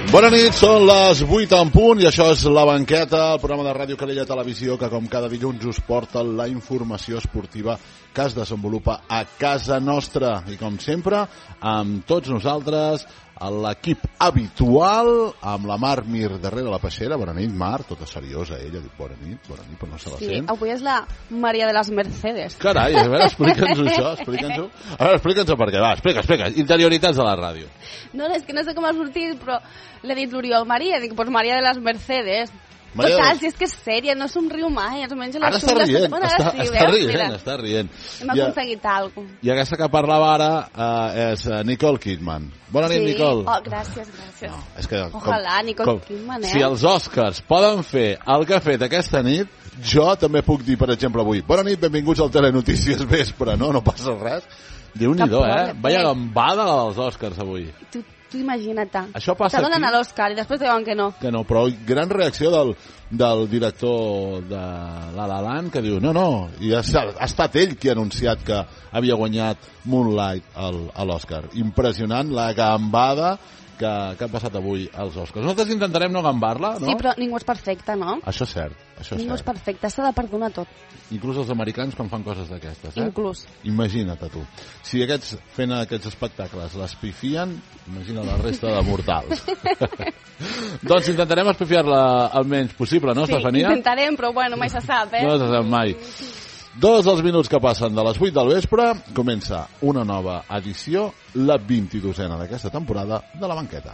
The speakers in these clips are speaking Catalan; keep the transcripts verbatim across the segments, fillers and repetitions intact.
Bona nit, són les vuit en punt i això és La Banqueta, el programa de Ràdio Calella Televisió que com cada dilluns us porta la informació esportiva que es desenvolupa a casa nostra. I com sempre, amb tots nosaltres, l'equip habitual, amb la Mar Mir darrere la peixera. Bona nit, Mar, tota seriosa ella, diu bona nit, bona nit, però no se la sí, sent. Sí, avui és la Maria de les Mercedes. Carai, a veure, explica'ns això, explica'ns-ho. A veure, explica'ns per què, va, explica, explica, interioritats de la ràdio. No, és que no sé com ha sortit, però l'he dit l'Oriol Maria, dic, doncs Maria de les Mercedes. Maria Total, de... si és que és sèria, no somriu mai, ens menja ara les està rient, bueno, està, sí, està veus? rient, Mira, està rient. hem aconseguit alguna cosa. I aquesta que parlava ara uh, és uh, Nicole Kidman. Bona nit, sí. Nicole. Oh, gràcies, gràcies. No, és que, Ojalà, com, Nicole com, Kidman, eh? Si els Oscars poden fer el que ha fet aquesta nit, jo també puc dir, per exemple, avui, bona nit, benvinguts al Telenotícies Vespre, no? No passa res. Déu-n'hi-do, eh? Vaya gambada dels Oscars avui. Tu, tu imagina't. Això passa te donen aquí. a l'Òscar i després diuen que no. Que no, però gran reacció del, del director de La La Land que diu, no, no, i ha, ha estat ell qui ha anunciat que havia guanyat Moonlight al, a l'Oscar. Impressionant la gambada que, que ha passat avui als Oscars. Nosaltres intentarem no gambar-la, no? Sí, però ningú és perfecte, no? Això és cert, això és ningú cert. és perfecte, s'ha de perdonar tot. Inclús els americans quan fan coses d'aquestes, eh? Inclús. Imagina't tu. Si aquests fent aquests espectacles les pifien, imagina la resta de mortals. Doncs intentarem espifiar-la el menys possible, no, sí, Estefania? Sí, intentarem, però bueno, mai se sap, eh? No se sap mai. Dos dels minuts que passen de les vuit del vespre, comença una nova edició, la vint-i-dosena d'aquesta temporada de La Banqueta.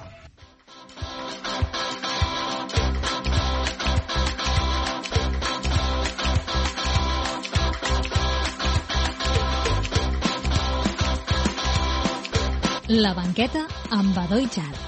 La Banqueta amb Badó i Xat.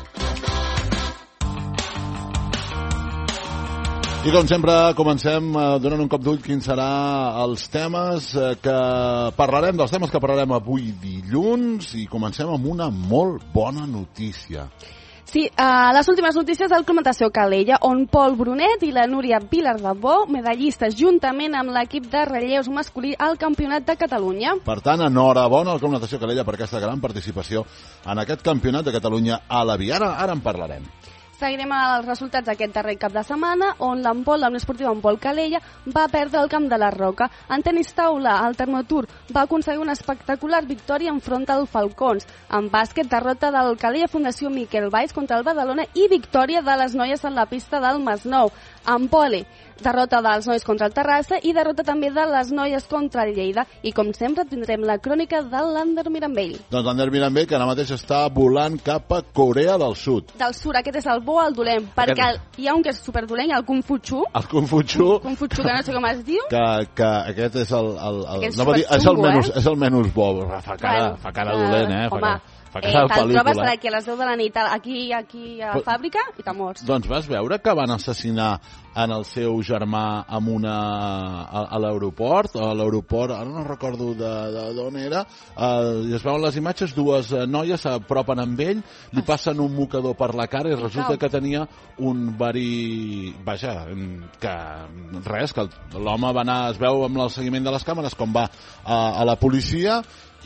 I com sempre comencem eh, donant un cop d'ull quins seran els temes eh, que parlarem, dels temes que parlarem avui dilluns, i comencem amb una molt bona notícia. Sí, uh, les últimes notícies del Club Natació Calella, on Pol Brunet i la Núria Vilardebó, medallistes juntament amb l'equip de relleus masculí al Campionat de Catalunya. Per tant, enhorabona al Club Natació Calella per aquesta gran participació en aquest Campionat de Catalunya a la V I. Ara, ara en parlarem. Seguirem els resultats d'aquest darrer cap de setmana, on l'handbol, la Unió Esportiva Handbol Calella, va perdre el camp de la Roca. En tenis taula, el Termotur va aconseguir una espectacular victòria enfront al Falcons. En bàsquet, derrota del Calella Fundació Miquel Valls contra el Badalona i victòria de les noies en la pista del Masnou. En pole, derrota dels nois contra el Terrassa i derrota també de les noies contra el Lleida. I com sempre tindrem la crònica de l'Ander Mirambell. Doncs l'Ander Mirambell, que ara mateix està volant cap a Corea del Sud. Del Sud, aquest és el bo al dolent, perquè aquest... hi ha un que és superdolent, el Kung Fu Chu. El Kung Fu Chu. Kung Fu Chu, que no sé com es diu. Que, que aquest és el... el, el és, no, dir, és, el menys, eh? és el menys bo. Fa cara, bueno, fa cara dolent, eh? Fa home, cara... Fa cara eh, te'l trobes per eh? aquí a les deu de la nit aquí, aquí a la fàbrica i te mors. Doncs vas veure que van assassinar en el seu germà amb una, a, a l'aeroport, a l'aeroport, ara no recordo d'on era, eh, es veuen les imatges, dues noies s'apropen amb ell, li passen un mocador per la cara i resulta que tenia un verí... Vaja, que res, que l'home va anar, es veu amb el seguiment de les càmeres com va a, a la policia,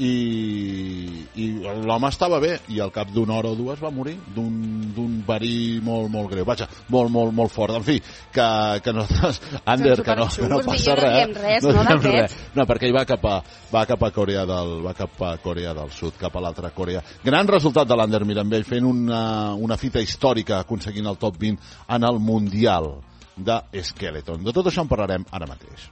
i, i l'home estava bé i al cap d'una hora o dues va morir d'un verí molt, molt greu, vaja, molt, molt, molt fort. En fi, que, que nosaltres, Ander, que no, que no passa res, res, no, no, res. no, perquè ell va cap a, va cap a Corea del, va cap a Corea del Sud, cap a l'altra Corea. Gran resultat de l'Ander Mirambell, fent una, una fita històrica, aconseguint el top vint en el Mundial de Skeleton. De tot això en parlarem ara mateix.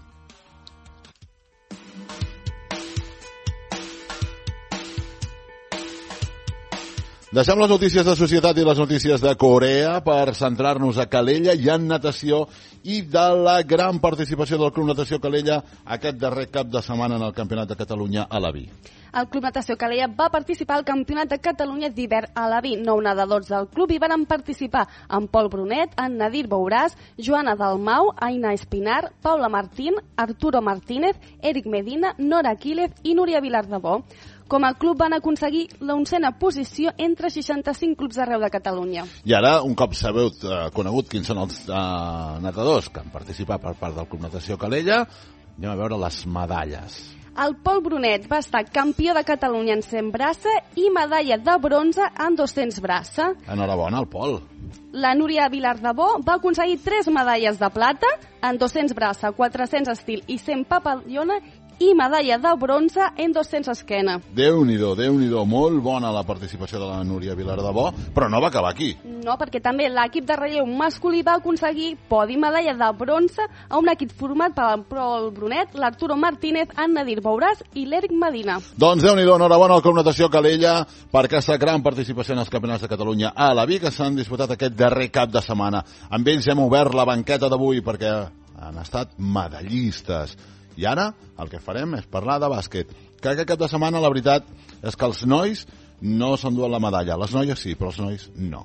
Deixem les notícies de societat i les notícies de Corea per centrar-nos a Calella i en natació i de la gran participació del Club Natació Calella aquest darrer cap de setmana en el Campionat de Catalunya a la V I. El Club Natació Calella va participar al Campionat de Catalunya d'hivern a la V I. Nou nedadors del club hi van participar en Pol Brunet, en Nadir Bouràs, Joana Dalmau, Aina Espinar, Paula Martín, Arturo Martínez, Eric Medina, Nora Quílez i Núria Vilardebó. Com a club van aconseguir l'onzena posició entre seixanta-cinc clubs d'arreu de Catalunya. I ara, un cop sabeu eh, conegut quins són els eh, nedadors que han participat per part del Club Natació Calella, anem a veure les medalles. El Pol Brunet va estar campió de Catalunya en cent braça i medalla de bronze en dos-cents braça. Enhorabona al Pol. La Núria Vilardebó va aconseguir tres medalles de plata en dos-cents braça, quatre-cents estil i cent papallona i medalla de bronze en dos-cents esquena. Déu-n'hi-do, Déu-n'hi-do, molt bona la participació de la Núria Vilardebó, però no va acabar aquí. No, perquè també l'equip de relleu masculí va aconseguir podi medalla de bronze a un equip format per el Pol Brunet, l'Arturo Martínez, en Nadir Bouràs i l'Eric Medina. Doncs Déu-n'hi-do, enhorabona al Club Natació Calella per aquesta gran participació en els campionats de Catalunya a la Vic, que s'han disputat aquest darrer cap de setmana. Amb ells hem obert la banqueta d'avui perquè han estat medallistes. I ara el que farem és parlar de bàsquet, que aquest cap de setmana la veritat és que els nois no s'enduen la medalla. Les noies sí, però els nois no.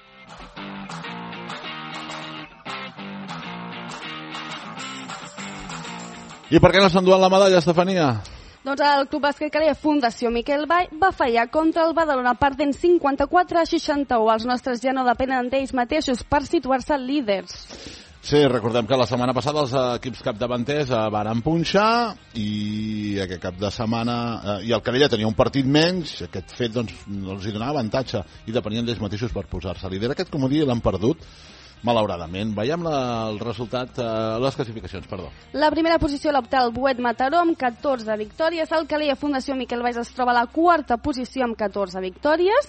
I per què no s'enduen la medalla, Estefania? Doncs el Club Bàsquet Calella Fundació Miquel Vall va fallar contra el Badalona perdent cinquanta-quatre a seixanta-u. Els nostres ja no depenen d'ells mateixos per situar-se líders. Sí, recordem que la setmana passada els equips capdavanters eh, van punxar i aquest cap de setmana eh, i el Calella tenia un partit menys, aquest fet doncs, els hi donava avantatge i depenien d'ells mateixos per posar-se líder. Aquest comodí l'han perdut, malauradament. Veiem la, el resultat, eh, les classificacions, perdó. La primera posició l'opta el Buet Mataró amb catorze victòries, el Calella Fundació Miquel Valls es troba a la quarta posició amb catorze victòries,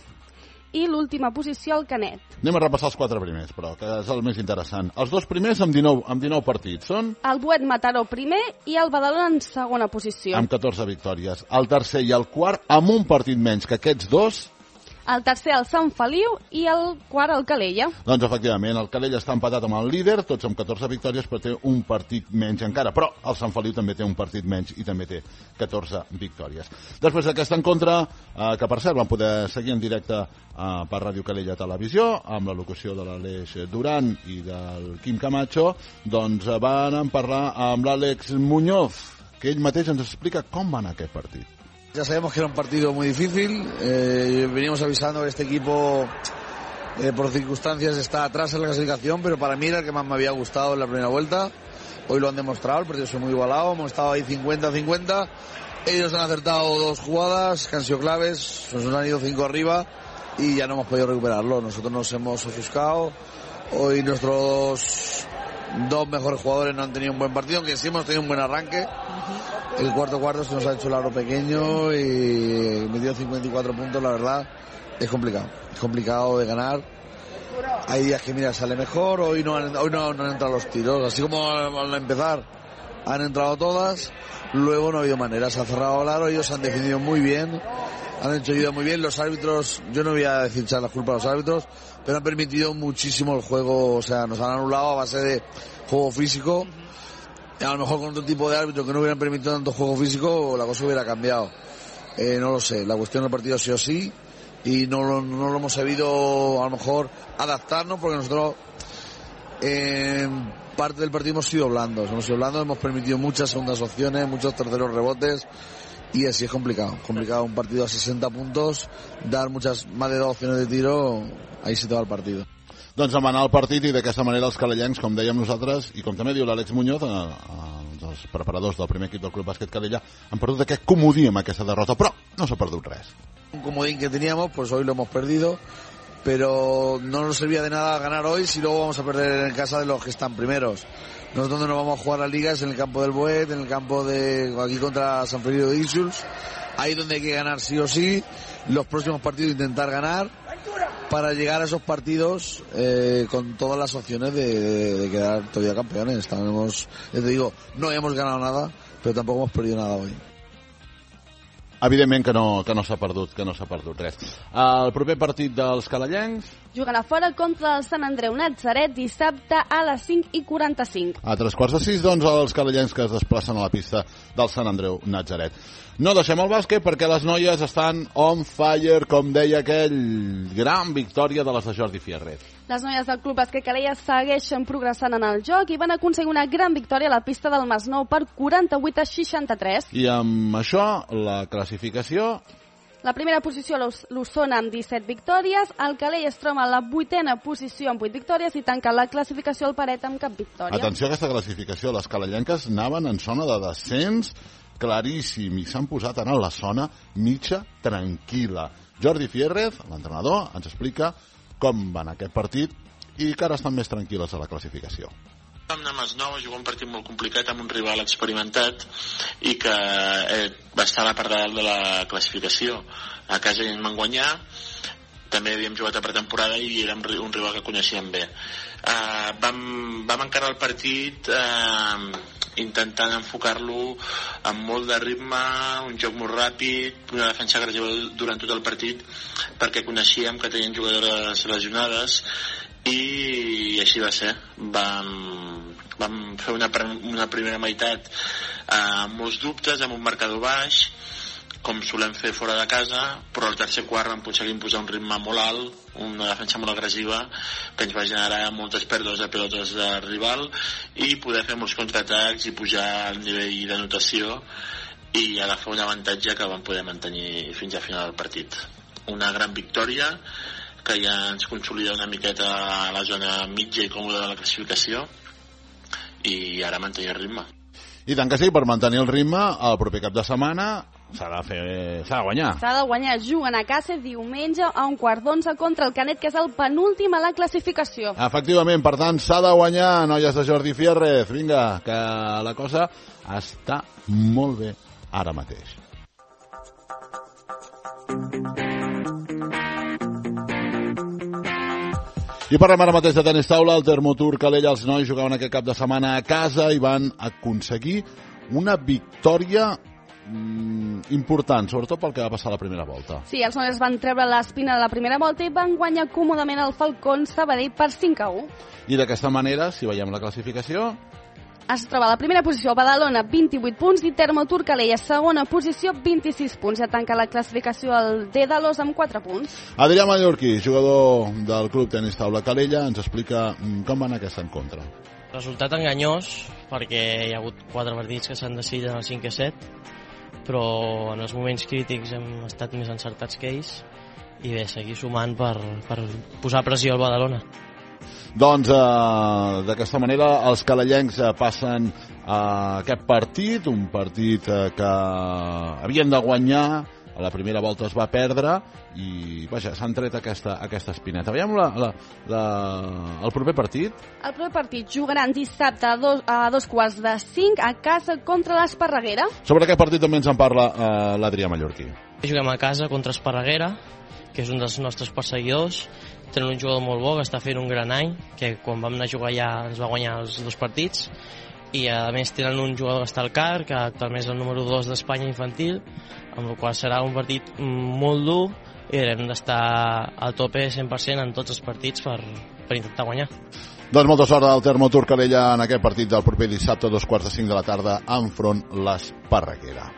i l'última posició al Canet. Anem a repassar els quatre primers, però, que és el més interessant. Els dos primers amb dinou, amb dinou partits són... El Buet Mataró primer i el Badalona en segona posició. Amb catorze victòries. El tercer i el quart amb un partit menys que aquests dos... El tercer el Sant Feliu i el quart el Calella. Doncs efectivament, el Calella està empatat amb el líder, tots amb catorze victòries, però té un partit menys encara. Però el Sant Feliu també té un partit menys i també té catorze victòries. Després d'aquest encontre, eh, que per cert van poder seguir en directe eh, per Ràdio Calella Televisió, amb la locució de l'Aleix Duran i del Quim Camacho, doncs eh, van parlar amb l'Àlex Muñoz, que ell mateix ens explica com va anar aquest partit. Ya sabemos que era un partido muy difícil, eh, venimos avisando que este equipo eh, por circunstancias está atrás en la clasificación, pero para mí era el que más me había gustado en la primera vuelta. Hoy lo han demostrado, el partido es muy igualado, hemos estado ahí cincuenta a cincuenta, ellos han acertado dos jugadas que han sido claves, nos han ido cinco arriba y ya no hemos podido recuperarlo. Nosotros nos hemos ofuscado, hoy nuestros dos mejores jugadores no han tenido un buen partido, aunque sí hemos tenido un buen arranque. El cuarto cuarto se nos ha hecho el aro pequeño y metió cincuenta y cuatro puntos, la verdad, es complicado. Es complicado de ganar. Hay días que, mira, sale mejor, hoy no han, hoy no, no han entrado los tiros. Así como al empezar han entrado todas, luego no ha habido manera. Se ha cerrado el aro, ellos han defendido muy bien, han hecho ayuda muy bien. Los árbitros, yo no voy a decir echar la culpa a los árbitros, pero han permitido muchísimo el juego, o sea, nos han anulado a base de juego físico. A lo mejor con otro tipo de árbitro que no hubieran permitido tanto juego físico, la cosa hubiera cambiado. Eh, no lo sé, la cuestión del partido sí o sí, y no lo, no lo hemos sabido a lo mejor adaptarnos, porque nosotros en eh, parte del partido hemos sido blandos, hemos sido blandos, hemos permitido muchas segundas opciones, muchos terceros rebotes, y así es complicado, complicado un partido a sesenta puntos, dar muchas más de dos opciones de tiro, ahí se te va el partido. Doncs vam anar al partit i d'aquesta manera els calellencs, com dèiem nosaltres, i com també diu l'Àlex Muñoz, eh, eh, els preparadors del primer equip del Club Bàsquet Calella, han perdut aquest comodí amb aquesta derrota, però no s'ha perdut res. Un comodín que teníamos, pues hoy lo hemos perdido, pero no nos servía de nada ganar hoy si luego vamos a perder en casa de los que están primeros. Nosotros donde nos vamos a jugar las ligas, en el campo del Buet, en el campo de aquí contra San Feliu de Guíxols, ahí donde hay que ganar sí o sí, los próximos partidos intentar ganar, para llegar a esos partidos eh, con todas las opciones de, de, de quedar todavía campeones. Estamos, ya te digo, no hemos ganado nada, pero tampoco hemos perdido nada hoy. Evidentment que no, que no s'ha perdut, que no s'ha perdut res. El proper partit dels calellencs... Juguen a fora contra el Sant Andreu Natzaret dissabte a les cinc i quaranta-cinc. A tres quarts de sis, doncs, els calellencs que es desplacen a la pista del Sant Andreu Natzaret. No deixem el bàsquet perquè les noies estan on fire, com deia aquell, gran victòria de les de Jordi Fierret. Les noies del Club Bàsquet Calella segueixen progressant en el joc i van aconseguir una gran victòria a la pista del Masnou per quaranta-vuit a seixanta-tres. I amb això, la classificació... La primera posició l'Osona amb disset victòries, el Calella es troba a la vuitena posició amb vuit victòries i tanca la classificació al Paret amb cap victòria. Atenció a aquesta classificació, les calellenques anaven en zona de descens claríssim i s'han posat ara en la zona mitja tranquil·la. Jordi Fierret, l'entrenador, ens explica com va anar aquest partit i que ara estan més tranquil·les a la classificació. Vam anar amb els nou a jugar un partit molt complicat amb un rival experimentat i que eh, va estar a la part de dalt de la classificació. A casa ens van guanyar, també havíem jugat a pretemporada i érem un rival que coneixíem bé. Uh, vam, vam encarar el partit uh, intentant enfocar-lo amb molt de ritme, un joc molt ràpid, una defensa agressiva durant tot el partit, perquè coneixíem que tenien jugadores lesionades i així va ser. Vam, vam fer una, una primera meitat uh, amb molts dubtes, amb un marcador baix, com solem fer fora de casa, però al tercer quart vam aconseguir posar un ritme molt alt, una defensa molt agressiva que ens va generar moltes pèrdues de pilotes de rival i poder fer molts contraatacs i pujar al nivell d'anotació i agafar un avantatge que vam poder mantenir fins al final del partit. Una gran victòria que ja ens consolida una miqueta a la zona mitja i còmoda de la classificació i ara mantenir el ritme. I tant que sí, per mantenir el ritme, el proper cap de setmana s'ha de fer, s'ha de guanyar. S'ha de guanyar. Juguen a casa diumenge a un quart d'onze contra el Canet, que és el penúltim a la classificació. Efectivament, per tant, s'ha de guanyar, noies de Jordi Fierrez. Vinga, que la cosa està molt bé ara mateix. I parlem ara mateix de tenis taula. El Termotur Calella, els nois jugaven aquest cap de setmana a casa i van aconseguir una victòria mm, important, sobretot pel que va passar a la primera volta. Sí, els nois van treure l'espina de la primera volta i van guanyar còmodament el Falcón Sabadell per cinc a u. I d'aquesta manera, si veiem la classificació, es troba a la primera posició Badalona, vint-i-vuit punts, i Termotur Calella, segona posició, vint-i-sis punts. Ja tanca la classificació el Dédalos amb quatre punts. Adrià Mallorquí, jugador del Club Tenis Taula Calella, ens explica com va anar aquest encontre. Resultat enganyós, perquè hi ha hagut quatre partits que s'han decidit en el cinc a set, però en els moments crítics hem estat més encertats que ells, i bé, seguir sumant per, per posar pressió al Badalona. Doncs eh, d'aquesta manera els calellencs eh, passen a aquest partit, un partit eh, que havien de guanyar, a la primera volta es va perdre i vaja, s'han tret aquesta, aquesta espineta. Veiem la, la, la, el proper partit. El proper partit jugaran dissabte a dos, a dos quarts de cinc a casa contra l'Esparreguera. Sobre aquest partit també ens en parla eh, l'Adrià Mallorquí. Juguem a casa contra Esparreguera, que és un dels nostres perseguidors. Tenen un jugador molt bo que està fent un gran any, que quan vam anar a jugar ja ens va guanyar els dos partits, i a més tenen un jugador que està al C A R, que actualment és el número dos d'Espanya infantil, amb el qual serà un partit molt dur i haurem d'estar al tope cent per cent en tots els partits per, per intentar guanyar. Doncs molta sort al Termotur Calella en aquest partit del proper dissabte a dos quarts de cinc de la tarda enfront l'Esparreguera.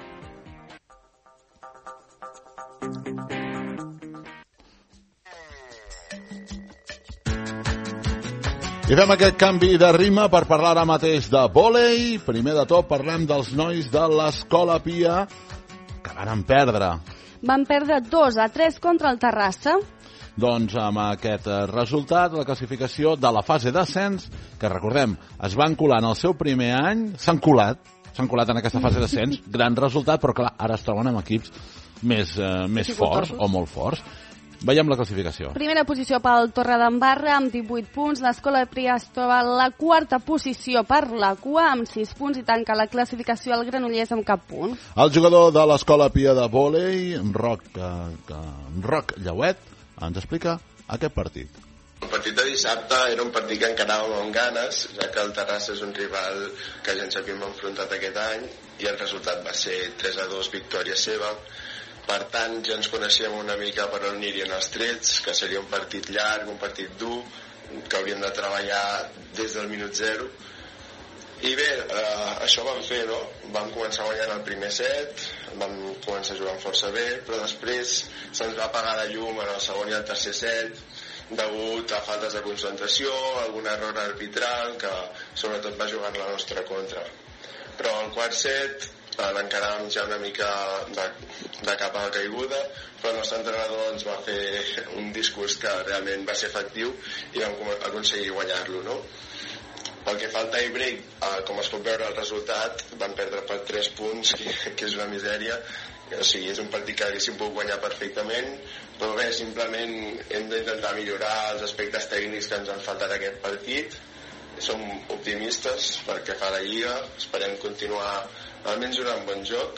I fem aquest canvi de ritme per parlar ara mateix de vòlei. Primer de tot parlem dels nois de l'Escola Pia, que van perdre. Van perdre dos a tres contra el Terrassa. Doncs amb aquest resultat, la classificació de la fase d'ascens, que recordem, es van colar en el seu primer any, s'han colat, s'han colat en aquesta fase d'ascens, gran resultat, però clar, ara es troben amb equips més, eh, més forts o molt forts. Veiem la classificació. Primera posició pel Torredembarra amb divuit punts. L'Escola Pia es troba a la quarta posició per la cua amb sis punts i tanca la classificació al Granollers amb cap punt. El jugador de l'Escola Pia de vòlei, Roc, eh, Roc Llauet, ens explica aquest partit. El partit de dissabte era un partit que encaràvem amb ganes, ja que el Terrassa és un rival que ja ens havíem enfrontat aquest any i el resultat va ser tres a dos, victòria seva. Per tant, ja ens coneixíem una mica per on anirien els trets, que seria un partit llarg, un partit dur, que hauríem de treballar des del minut zero. I bé, eh, això vam fer, no? Vam començar guanyant el primer set, vam començar jugant força bé, però després se'ns va apagar la llum en el segon i el tercer set, degut a faltes de concentració, algun error arbitral, que sobretot va jugar en la nostra contra. Però el quart set l'encaràvem ja una mica de, de cap a la caiguda, però el nostre entrenador ens va fer un discurs que realment va ser efectiu i vam aconseguir guanyar-lo, no? Pel que fa al tie break, eh, com es pot veure el resultat, van perdre per tres punts, que és una misèria, o sigui, és un partit que haguéssim pogut guanyar perfectament, però bé, simplement hem d'intentar millorar els aspectes tècnics que ens han faltat aquest partit. Som optimistes perquè fa la Lliga, esperem continuar almenys donant bon joc.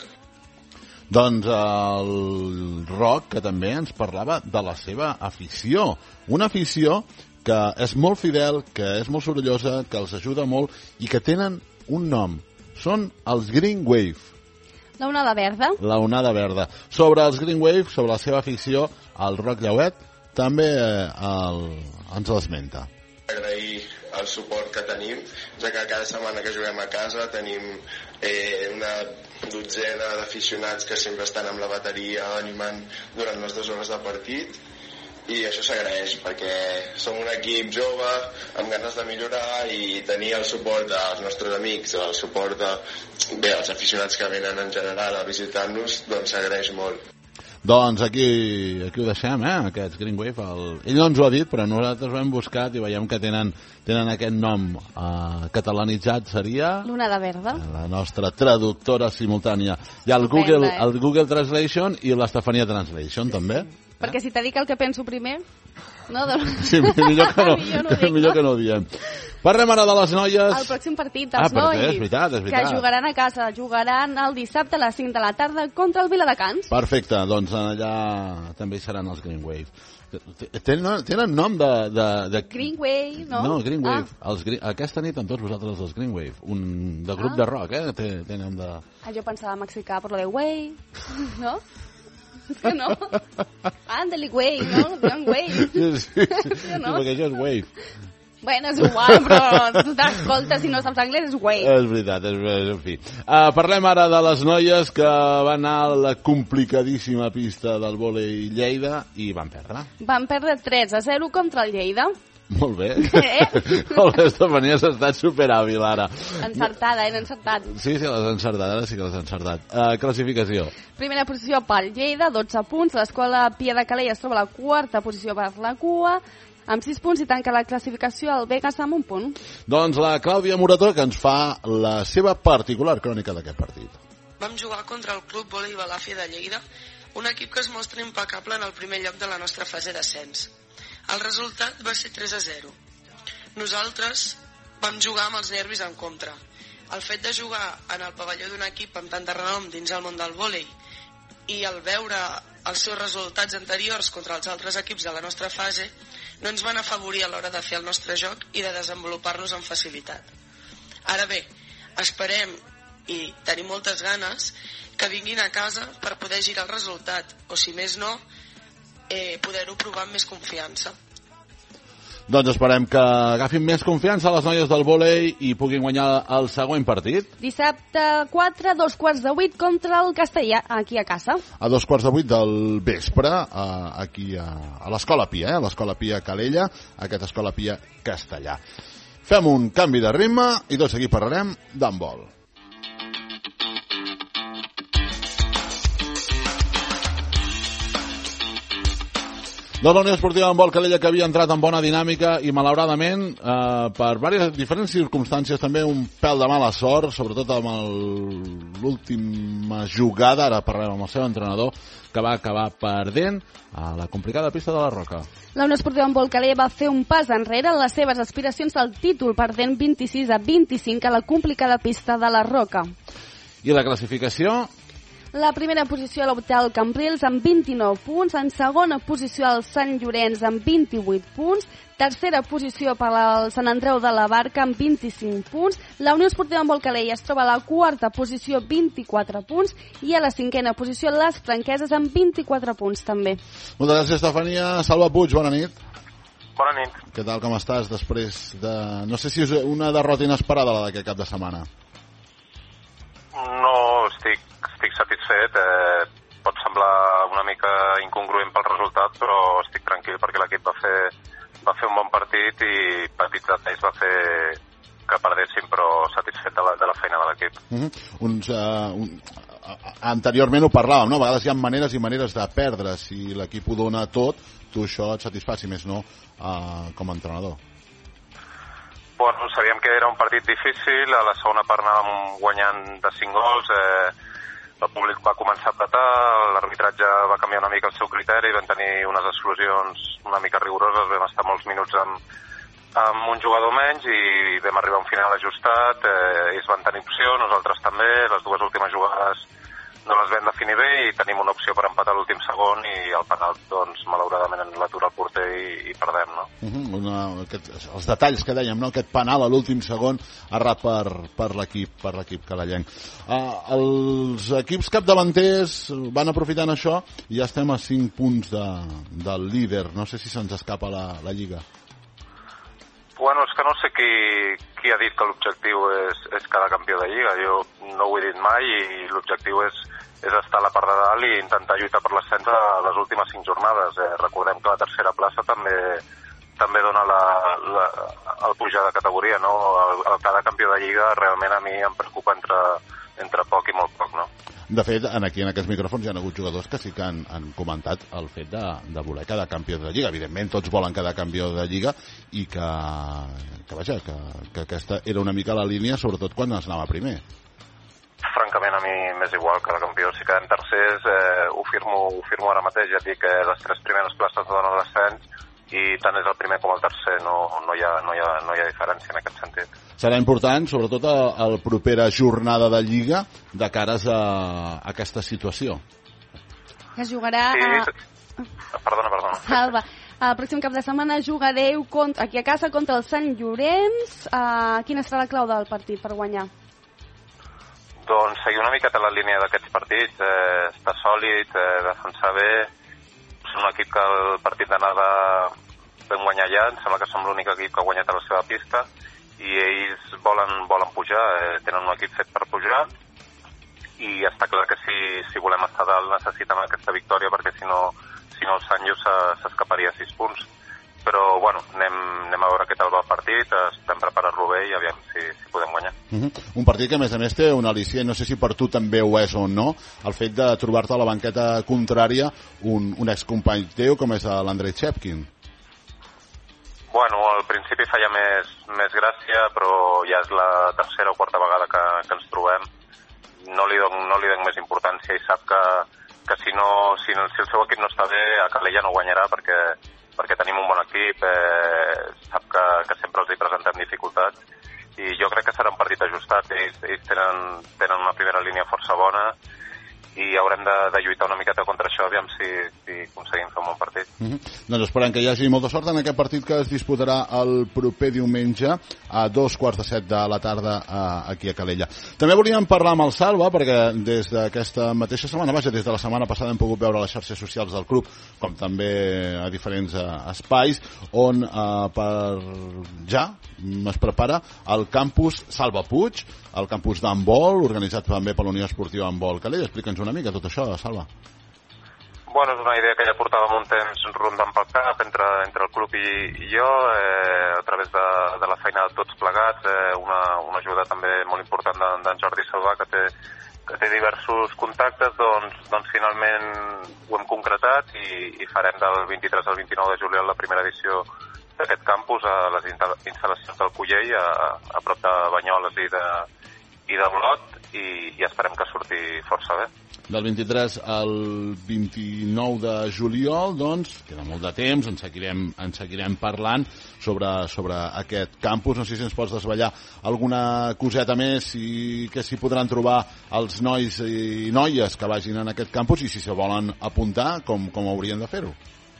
Doncs el Roc, que també ens parlava de la seva afició, una afició que és molt fidel, que és molt sorollosa, que els ajuda molt i que tenen un nom, són els Green Wave. La onada verda. La onada verda. Sobre els Green Wave, sobre la seva afició, el Roc Llauet també el, ens l'esmenta. Agrair el suport que tenim, ja que cada setmana que juguem a casa tenim eh, una dotzena d'aficionats que sempre estan amb la bateria animant durant les dues hores de partit, i això s'agraeix perquè som un equip jove amb ganes de millorar, i tenir el suport dels nostres amics, el suport de bé, els aficionats que venen en general a visitar-nos, doncs s'agraeix molt. Doncs aquí, aquí ho deixem, eh, aquests Green Wave. El... Ell no ens ho ha dit, però nosaltres ho hem buscat i veiem que tenen, tenen aquest nom eh, catalanitzat, seria... L'onada verda. La nostra traductora simultània. Hi ha el Google, Venga, eh? el Google Translation i l'Estefania Translation, també. Perquè si t'ha dit el que penso primer... No, doncs... Sí, millor que no, millor no, millor que no ho diem. Parlem ara de les noies. El pròxim partit dels ah, nois, és veritat, és veritat. que jugaran a casa, jugaran el dissabte a les cinc de la tarda contra el Viladecans. Perfecte, doncs allà també hi seran els Green Wave. Tenen, tenen nom de, de, de... Green Wave, no? No, Green Wave. Ah. Els, aquesta nit amb tots vosaltres els Green Wave. Un de grup ah. de rock, eh? Té, té nom de... Ah, jo pensava mexicà per lo de Way, no? És que no. Ándale, güey, no? Diuen güey. Sí, sí, sí, sí, no? perquè això és Wave. Bueno, és igual, però tu t'escoltes si no saps anglès, és güey. És veritat, és, en fi. Uh, parlem ara de les noies que van anar a la complicadíssima pista del vòlei Lleida i van perdre. Van perdre tres a zero contra el Lleida. Molt bé. Eh? L'Estefania s'ha estat superhàbil ara. Encertada, eh? Encertat. Sí, sí, l'has encertat, ara sí que l'has encertat. Uh, classificació. Primera posició pel Lleida, dotze punts. L'escola Pia de Calella es troba a la quarta posició per la cua, amb sis punts, i tanca la classificació el Vegas amb un punt. Doncs la Clàudia Morató, que ens fa la seva particular crònica d'aquest partit. Vam jugar contra el Club Vòlei Balàfia de Lleida, un equip que es mostra impecable en el primer lloc de la nostra fase d'ascens. El resultat va ser tres a zero. Nosaltres vam jugar amb els nervis en contra. El fet de jugar en el pavelló d'un equip amb tant de renom dins el món del vòlei i el veure els seus resultats anteriors contra els altres equips de la nostra fase no ens van afavorir a l'hora de fer el nostre joc i de desenvolupar-nos amb facilitat. Ara bé, esperem i tenim moltes ganes que vinguin a casa per poder girar el resultat, o si més no, eh, poder-ho provar amb més confiança. Doncs esperem que agafin més confiança a les noies del vòlei i puguin guanyar el següent partit. Dissabte quatre, dos quarts de vuit contra el Castellà, aquí a casa. A dos quarts de vuit del vespre, aquí a, a l'Escola Pia, eh? a l'Escola Pia Calella, aquesta Escola Pia Castellà. Fem un canvi de ritme i tot seguit parlarem d'handbol. De la Unió Esportiva Handbol Calella, que havia entrat en bona dinàmica i malauradament eh, per diverses diferents circumstàncies, també un pèl de mala sort, sobretot amb l'última jugada, ara parlem amb el seu entrenador, que va acabar perdent a la complicada pista de la Roca. La Unió Esportiva Handbol Calella va fer un pas enrere en les seves aspiracions al títol, perdent vint-i-sis a vint-i-cinc a la complicada pista de la Roca. I la classificació? La primera posició l'obté el Cambrils amb vint-i-nou punts, en segona posició el Sant Llorenç amb vint-i-vuit punts, tercera posició per al Sant Andreu de la Barca amb vint-i-cinc punts, la Unió Esportiva Handbol Calella es troba a la quarta posició, vint-i-quatre punts, i a la cinquena posició les Franqueses amb vint-i-quatre punts també. Moltes gràcies, Estefania. Salva Puig, bona nit. Bona nit. Què tal, com estàs després de... No sé si és una derrota inesperada la d'aquest cap de setmana. No, estic, estic satisfet. Eh, pot semblar una mica incongruent pel resultat, però estic tranquil perquè l'equip va fer, va fer un bon partit i petits detalls va fer que perdéssim, però satisfet de la, de la feina de l'equip. Uh-huh. Uns, uh, un, anteriorment ho parlàvem, no? A vegades hi ha maneres i maneres de perdre. Si l'equip ho dona tot, tu això et satisfà, si més no, uh, com a entrenador. Bueno, sabíem que era un partit difícil, a la segona part anàvem guanyant de cinc gols, eh, el públic va començar a apretar, l'arbitratge va canviar una mica el seu criteri, vam tenir unes exclusions una mica rigoroses, vam estar molts minuts amb, amb un jugador menys i vam arribar a un final ajustat, eh, ells van tenir opció, nosaltres també, les dues últimes jugades no les vam definir bé i tenim una opció per empatar l'últim segon i el penal, doncs, malauradament l'atura el porter i, i perdem, no? Uh -huh, una, aquest, els detalls que dèiem, no? Aquest penal a l'últim segon errat per, per l'equip per l'equip calellenc. Uh, els equips capdavanters van aprofitant això i ja estem a cinc punts de, del líder. No sé si se'ns escapa la, la Lliga. Bueno, és que no sé qui, qui ha dit que l'objectiu és, és cada campió de Lliga. Jo no ho he dit mai i l'objectiu és, és estar a la part de dalt i intentar lluitar per l'ascens a les últimes cinc jornades. Eh, recordem que la tercera plaça també també dona la, la, el pujar de categoria, no? El, el cada campió de Lliga realment a mi em preocupa entre, entre poc i molt poc, no? De fet, aquí en aquests micròfons hi ha hagut jugadors que sí que han, han comentat el fet de, de voler quedar campió de Lliga. Evidentment, tots volen quedar campió de Lliga i que, que vaja, que, que aquesta era una mica la línia, sobretot quan es anava primer. Francament, a mi m'és igual que la campió. Si quedem tercers, eh, ho, firmo, ho firmo ara mateix. Ja dic que les tres primeres places donen l'ascens i tant és el primer com el tercer. No, no, hi ha, no, hi ha, no hi ha diferència en aquest sentit. Serà important, sobretot a, a la propera jornada de Lliga, de cares a, a aquesta situació. Que es jugarà... Sí, a... Perdona, perdona. Salva. El pròxim cap de setmana jugareu contra, aquí a casa contra el Sant Llorenç. Uh, quina serà la clau del partit per guanyar? Doncs seguir una miqueta la línia d'aquests partits, eh, estar sòlid, eh, defensar bé. És un equip que el partit d'anada vam guanyar ja, em sembla que som l'únic equip que ha guanyat a la seva pista i ells volen, volen pujar, eh, tenen un equip fet per pujar i està clar que si, si volem estar dalt necessitem aquesta victòria perquè si no, si no el Sant Lluç s'escaparia a sis punts. Però, bueno, anem, anem a veure què tal va el partit, estem preparant-lo bé i aviam si, si podem guanyar. Uh -huh. Un partit que, a més a més, té un al·licient, no sé si per tu també ho és o no, el fet de trobar-te a la banqueta contrària un, un excompany teu com és l'Andrei Chepkin. Bueno, al principi feia més, més gràcia, però ja és la tercera o quarta vegada que, que ens trobem. No li dono, no li dono més importància i sap que, que si, no, si, no, si el seu equip no està bé, a Calella no guanyarà perquè perquè tenim un bon equip, eh, sap que, que sempre els hi presentem dificultats i jo crec que serà un partit ajustat. Ells, ells tenen, tenen una primera línia força bona i haurem de, de lluitar una miqueta contra això, aviam si, si aconseguim fer un bon partit. Uh -huh. Doncs esperem que hi hagi molta sort en aquest partit que es disputarà el proper diumenge a dos quarts de set de la tarda a, aquí a Calella. També volíem parlar amb el Salva, perquè des d'aquesta mateixa setmana, vaja, des de la setmana passada hem pogut veure les xarxes socials del club, com també a diferents uh, espais, on uh, per ja es prepara el campus Salva Puig, el campus d'handbol, organitzat també per la Unió Esportiva Handbol Calella. Explica'ns una mica tot això, Salva. Bueno, és una idea que ja portàvem un temps rondant pel cap entre, entre el club i, i jo, eh, a través de, de la feina de tots plegats, eh, una, una ajuda també molt important d'en de, Jordi Salvà, que té, que té diversos contactes, doncs, doncs finalment ho hem concretat i, i farem del vint-i-tres al vint-i-nou de juliol la primera edició d'aquest campus a les instal·lacions del Cullell, a, a prop de Banyoles i de, i de Blot, i, i esperem que surti força bé. Del vint-i-tres al vint-i-nou de juliol, doncs, queda molt de temps, en seguirem, en seguirem parlant sobre, sobre aquest campus. No sé si ens pots desvetllar alguna coseta més i que s'hi podran trobar els nois i noies que vagin en aquest campus i si se volen apuntar, com, com haurien de fer-ho.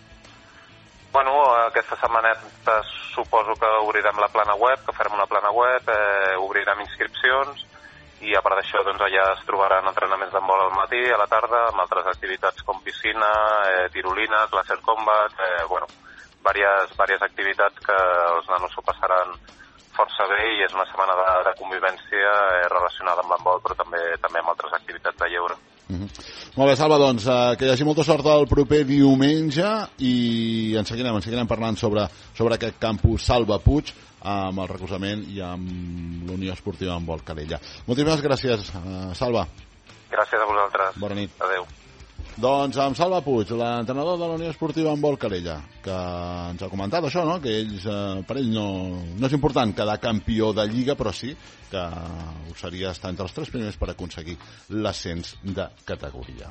Bueno, aquesta setmaneta suposo que obrirem la plana web, que farem una plana web, eh, obrirem inscripcions i a part d'això doncs, allà es trobaran entrenaments d'handbol al matí, a la tarda, amb altres activitats com piscina, eh, tirolines, laser combat, eh, bueno, diverses, diverses activitats que els nanos s'ho passaran força bé i és una setmana de, de convivència eh, relacionada amb l'handbol però també també amb altres activitats de lleure. Uh-huh. Molt bé, Salva, doncs eh, que hi hagi molta sort el proper diumenge i en seguirem, en seguirem parlant sobre, sobre aquest campus Salva Puig amb el recolzament i amb l'Unió Esportiva Handbol Calella. Moltíssimes gràcies, eh, Salva. Gràcies a vosaltres. Bona nit. Adéu. Doncs amb Salva Puig, l'entrenador de la Unió Esportiva Handbol Calella, que ens ha comentat això, no? Que ells, eh, per ell no, no és important quedar campió de Lliga, però sí que ho seria estar entre els tres primers per aconseguir l'ascens de categoria.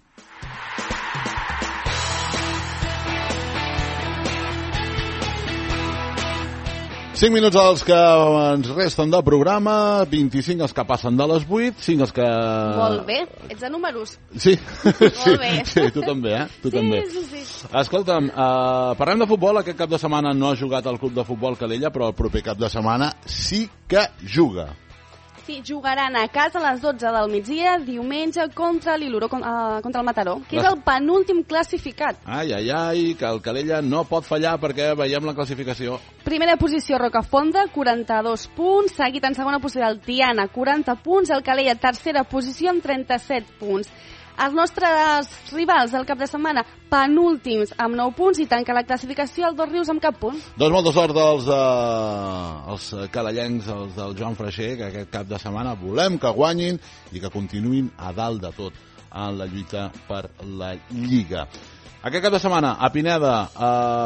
cinc minuts els que ens resten de programa, vint-i-cinc els que passen de les vuit, cinc els que... Molt bé, ets de números. Sí, Molt sí, bé. sí, tu també, eh? Tu sí, també. sí, sí. Escolta'm, uh, parlem de futbol, aquest cap de setmana no ha jugat el club de futbol Calella, però el proper cap de setmana sí que juga. Sí, jugaran a casa a les dotze del migdia, diumenge, contra l'Iluro, uh, contra el Mataró, que és el penúltim classificat. Ai, ai, ai, que el Calella no pot fallar perquè veiem la classificació. Primera posició, Rocafonda, quaranta-dos punts, seguit en segona posició el Tiana, quaranta punts, el Calella, tercera posició amb trenta-set punts. Els nostres rivals del cap de setmana, penúltims amb nou punts, i tanca la classificació el Dos Rius amb cap punt. Doncs molta sort dels uh, els calellencs, els del Joan Freixer, que aquest cap de setmana volem que guanyin i que continuïn a dalt de tot en la lluita per la Lliga. Aquest cap de setmana a Pineda uh,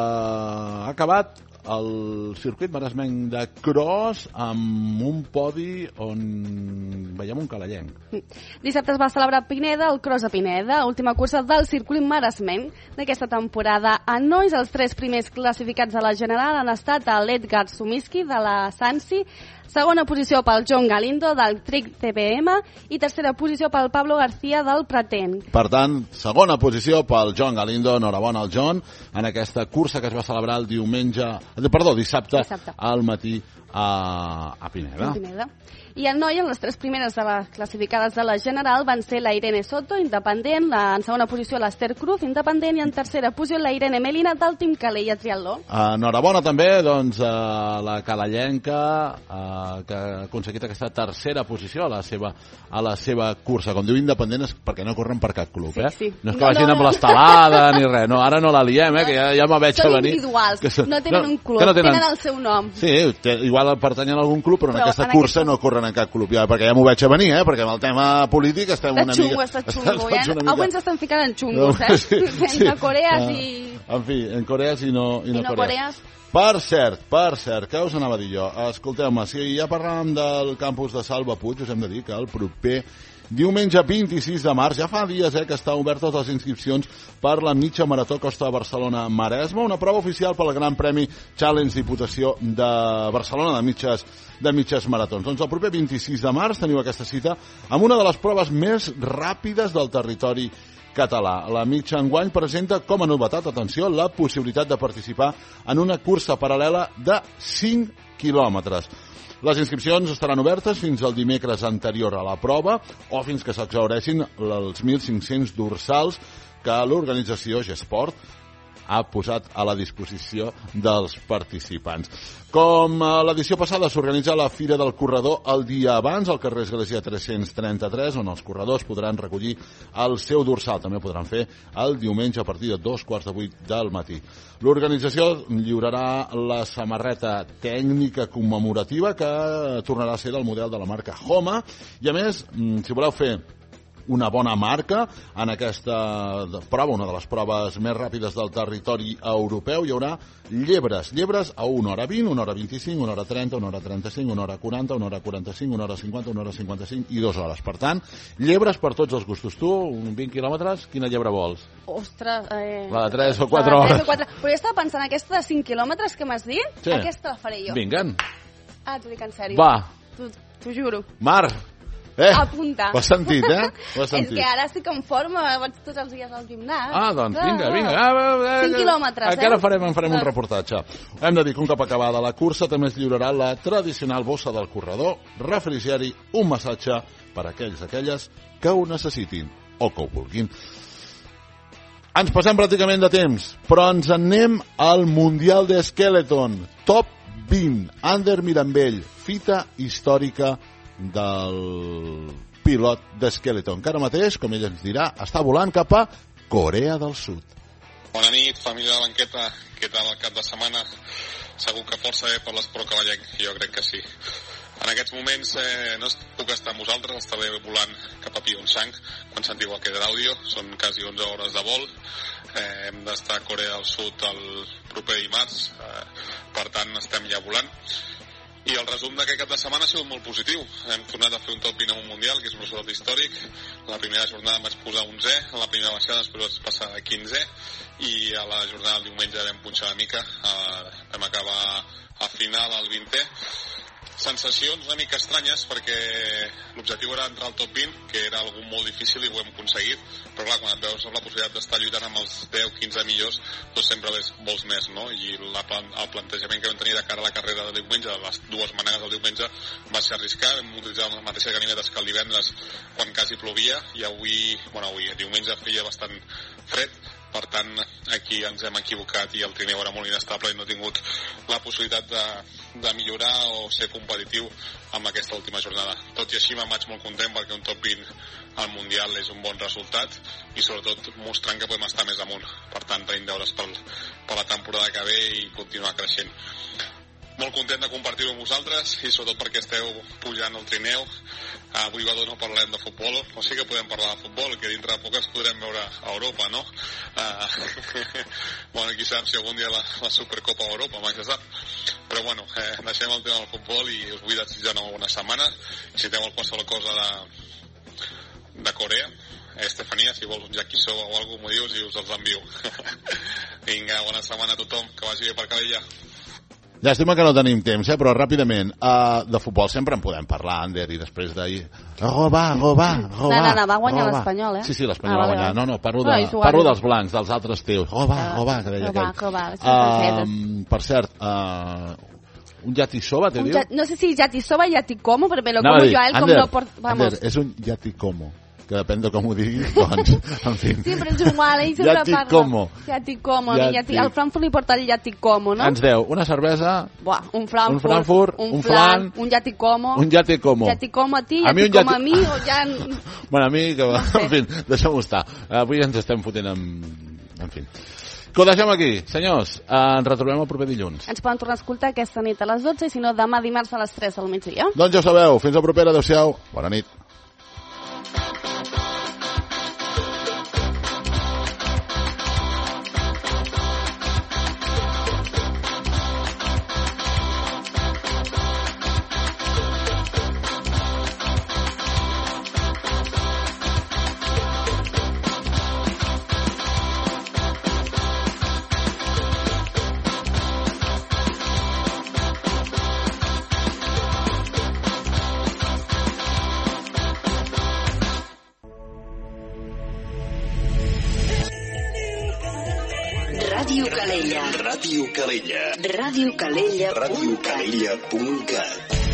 ha acabat el circuit maresmenc de cross amb un podi on veiem un calellenc. Dissabte es va celebrar a Pineda, el cross a Pineda, última cursa del circuit maresmenc d'aquesta temporada. A nois, els tres primers classificats a la general han estat l'Edgar Sumiski de la Sansi, segona posició pel John Galindo del Tric T B M i tercera posició pel Pablo García del Pretén. Per tant, segona posició pel John Galindo, enhorabona al John, en aquesta cursa que es va celebrar el diumenge, perdó, dissabte, dissabte. al matí a, a Pineda. Pineda. I el noi, en les tres primeres de les classificades de la general, van ser la Irene Soto, independent, la, en segona posició l'Ester Cruz, independent, i en tercera posició la Irene Melina del Team Calella Triatló. Enhorabona també, doncs, a la calellenca, a, que ha aconseguit aquesta tercera posició a la seva, a la seva cursa. Com diu independent és perquè no corren per cap club, eh? Sí, sí. No és que no, vagin no, amb no. l'estelada ni res, no, ara no la liem, eh? Que ja, ja me veig Són a venir. Són individuals, que són, no tenen no, un club, no tenen... tenen el seu nom. Sí, té, igual pertanyen a algun club, però, però en aquesta en cursa aquesta... no corren en cap club, ja, perquè ja m'ho veig a venir, eh? Perquè amb el tema polític estem està una xungo, mica... Està xungo, ja. mica... Avui ens estan ficant en xungos, eh? Sí, Entre sí. Coreas ah, i... En fi, en Coreas i no, i no, I no Coreas. Coreas. Per cert, per cert, què us anava a dir jo? Escolteu-me, si ja parlàvem del campus de Salva Puig, us hem de dir que el proper diumenge vint-i-sis de març, ja fa dies eh, que estan obertes les inscripcions per la mitja marató Costa Barcelona-Maresme, una prova oficial per al Gran Premi Challenge Diputació de Barcelona de mitges, de mitges maratons. Doncs el proper vint-i-sis de març teniu aquesta cita amb una de les proves més ràpides del territori català. La mitja enguany presenta com a novetat, atenció, la possibilitat de participar en una cursa paral·lela de cinc quilòmetres. Les inscripcions estaran obertes fins al dimecres anterior a la prova o fins que s'exhaureixin els mil cinc-cents dorsals que l'organització G-Sport ha posat a la disposició dels participants. Com l'edició passada s'organitza la Fira del Corredor el dia abans, al carrer Església tres-cents trenta-tres, on els corredors podran recollir el seu dorsal. També ho podran fer el diumenge a partir de dos quarts de vuit del matí. L'organització lliurarà la samarreta tècnica commemorativa que tornarà a ser del model de la marca Homa i, a més, si voleu fer una bona marca en aquesta prova, una de les proves més ràpides del territori europeu, hi haurà llebres, llebres a una hora vint, una hora vint-i-cinc, una hora trenta, una hora trenta-cinc, una hora quaranta, una hora quaranta-cinc, una hora cinquanta, una hora cinquanta-cinc i dues hores. Per tant, llebres per tots els gustos. Tu, vint quilòmetres, quina llebre vols? Ostres, eh... La de tres o quatre hores. tres o quatre. Però jo estava pensant, aquesta de cinc quilòmetres que m'has dit, sí. Aquesta la faré jo. Vinguen. Ah, t'ho dic en sèrio. Va. T'ho juro. Mar. Eh, apunta. Ho has sentit, eh? Ho has sentit. És que ara estic en forma, vaig tots els dies al gimnàs. Ah, doncs vinga, vinga. Ah, cinc quilòmetres, eh? Encara farem, en farem un reportatge. Hem de dir que un cop acabada la cursa també es lliurarà la tradicional bossa del corredor, refrigeri, un massatge per a aquells, aquelles que ho necessitin o que ho vulguin. Ens passem pràcticament de temps, però ens anem al Mundial de Skeleton. Top vint, Ander Mirambell, fita històrica del pilot d'Skeleton, que ara mateix, com ell ens dirà, està volant cap a Corea del Sud. Bona nit, família de la banqueta. Què tal el cap de setmana? Segur que força bé per l'esport cavallenc, jo crec que sí. En aquests moments eh, no puc estar amb vosaltres, estaré volant cap a Pyeongchang quan sentiu aquest àudio, són quasi onze hores de vol, eh, hem d'estar a Corea del Sud el proper dimarts, eh, per tant estem ja volant. I el resum d'aquest cap de setmana ha sigut molt positiu. Hem tornat a fer un top vint en un mundial, que és un resultat històric. La primera jornada em vaig posar onzè, en la primera baixada després vaig passar a quinzè, i a la jornada del diumenge vam punxar una mica, eh, vam acabar a final al vintè. Sensacions una mica estranyes, perquè l'objectiu era entrar al top vint, que era algo molt difícil i ho hem aconseguit, però clar, quan et veus amb la possibilitat d'estar lluitant amb els deu quinze millors, doncs sempre vols més, no? I la, el plantejament que vam tenir de cara a la carrera de diumenge, de les dues maneres del diumenge, va ser arriscar. Vam utilitzar les mateixes ganivetes que el divendres quan quasi plovia, i avui, bueno, avui, diumenge feia bastant fred, per tant aquí ens hem equivocat i el trineu era molt inestable i no he tingut la possibilitat de, de millorar o ser competitiu amb aquesta última jornada. Tot i així me'n vaig molt content, perquè un top vint al Mundial és un bon resultat i sobretot mostrant que podem estar més amunt. Per tant tenim deures per, per la temporada que ve i continuar creixent. Molt content de compartir-ho amb vosaltres i sobretot perquè esteu pujant el trineu. Avui va no parlarem de futbol, o sí que podem parlar de futbol, que dintre de poc es podrem veure a Europa, no? Uh, bueno, qui sap si algun dia la, la Supercopa a Europa, mai se sap. Però bueno, eh, deixem el tema del futbol i us vull desitjar una bona setmana. I si teniu qualsevol cosa de, de Corea, Estefania, si vols un yakisoba o alguna cosa, m'ho dius i us els envio. Vinga, bona setmana a tothom, que vagi bé per Calella. Llàstima que no tenim temps, eh? Però ràpidament, uh, de futbol sempre en podem parlar, Ander, i després d'ahir... Robà, robà, robà... No, no, no, va guanyar l'Espanyol, eh? Sí, sí, l'Espanyol ah, va guanyar. No, no, parlo, de, no, parlo dels blancs, dels altres teus. Robà, robà, que deia robà, aquell. Robà, uh, per cert, uh, un yakisoba, te diu? No sé si yakisoba o yatikomo, però me lo como yo a él com no por... Vamos. Ander, és un yatikomo. Que depèn de com ho diguis, doncs, en fi. Sempre és igual, ell sempre Yatikomo. parla. Yatikomo. Yati... Al Frankfurt li porta el yatikomo, no? Ens deu una cervesa, Buah, un Frankfurt, un, Frankfurt, un, un flan, flan, un yatikomo. Un yatikomo. Yatikomo a ti, a yatikomo a yati... mi, o ja... Bueno, a mi, que... No sé. En fi, deixem-ho estar. Avui ens estem fotent amb... En fi. Que ho deixem aquí. Senyors, ens retrobem el proper dilluns. Ens poden tornar a escoltar aquesta nit a les dotze i si no demà dimarts a les tres del migdia. Doncs ja ho sabeu. Fins la propera. Adéu-siau. Bona nit. Ràdio Calella. Ràdio Calella. Ràdio Calella. Ràdio Calella punt cat.